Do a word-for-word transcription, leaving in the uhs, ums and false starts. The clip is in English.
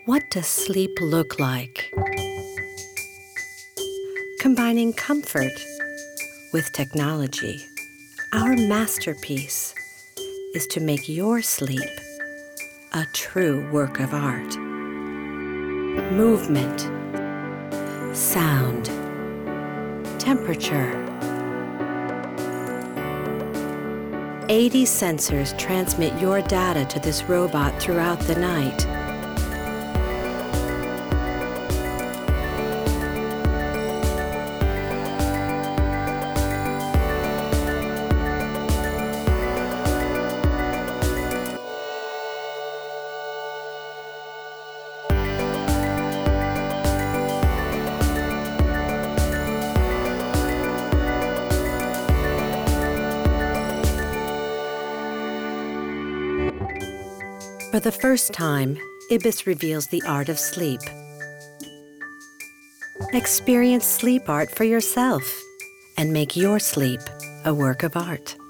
What does sleep look like? Combining comfort with technology, our masterpiece is to make your sleep a true work of art. Movement, sound, temperature. eighty sensors transmit your data to this robot throughout the night. For the first time, IBIS reveals the art of sleep. Experience sleep art for yourself and make your sleep a work of art.